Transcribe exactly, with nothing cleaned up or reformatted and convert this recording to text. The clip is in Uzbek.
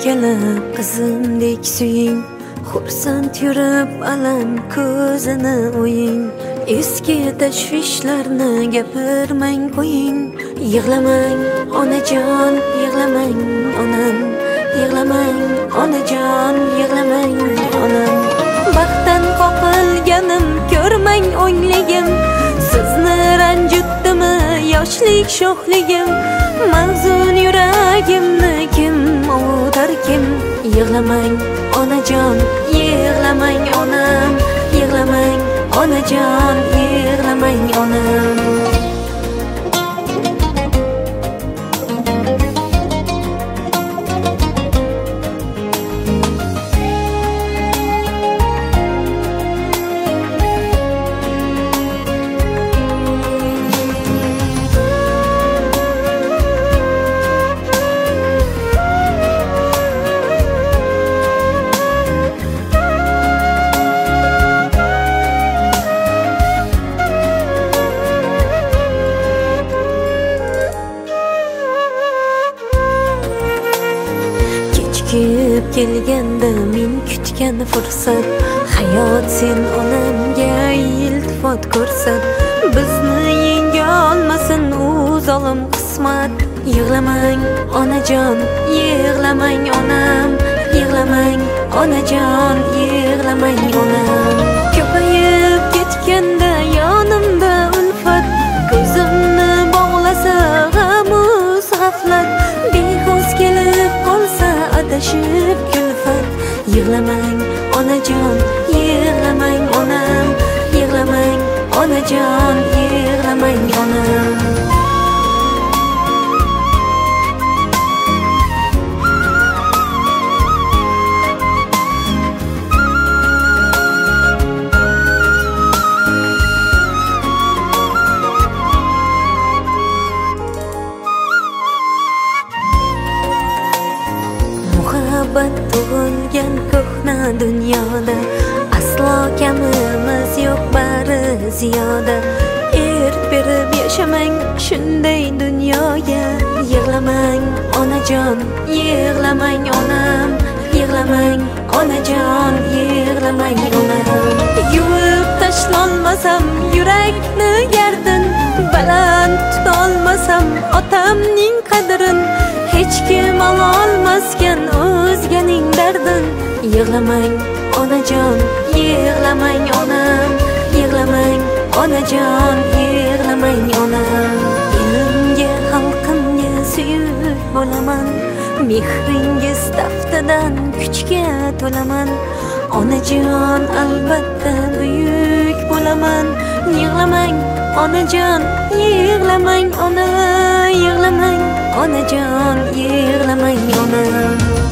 kelib qizimdek suying, xursand yurib alam ko'zini o'ying. Eski tashvishlarni gapirmang qo'ying. Yig'lamang onajon, yig'lamang onam, yig'lamang onajon, yig'lamang onam. Baxtdan qoqilganim ko'rmang o'ngligim, sizni ranjitdimi yoshlik sho'xligim. Mahzun yuragimni kim ovutar kim? Yig'lamang onajon, yig'lamang onam, yig'lamang onajon, yig'lamang onam. Kechikib kelganda men kutgan fursat, hayot sen onamga iltifot ko'rsat. Bizni yenga olmasin u zolim qismat. Yig'lamang onajon, yig'lamang onam, yig'lamang onajon, yig'lamang onam. Ko'payib ketganda yonimda ulfat, ko'zimni bog'lasa g'amus g'aflat. Behoz kelib qolsa adashib kulfat. Yig'lamang onajon, yig'lamang onam, yig'lamang onajon, yig'lamang onam. Muhabbat tug'ilgan ko'hna dunyoda, aslo kamimiz yo'q, bari ziyoda. Er berib yashamang shunday dunyoga. Yig'lamang onajon, yig'lamang onam, yig'lamang onajon, yig'lamang onam. Yuvib tashlolmasam yurakni gardin, baland tutolmasam otamning qadrin, hech kim ololmaskan o'zganing dardin. Yig'lamang onajon, yig'lamang onam, yig'lamang onajon, yig'lamang onam. Elimga xalqimga suyuk bo'laman, mehringiz taftidan kuchga to'laman. Onajon albatta buyuk bo'laman. Yig'lamang onajon, yig'lamang ona, yig'lamang onajon, yig'lamang onam.